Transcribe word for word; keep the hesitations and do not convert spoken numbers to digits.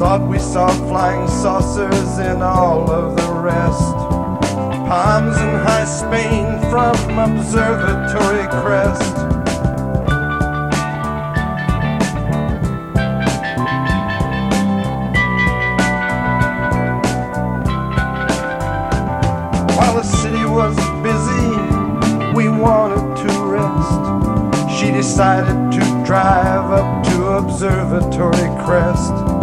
Thought we saw flying saucers in all of the rest. Palms in high Spain from observatory crest. While the city was busy, we wanted to rest. She decided to drive up to Observatory Crest.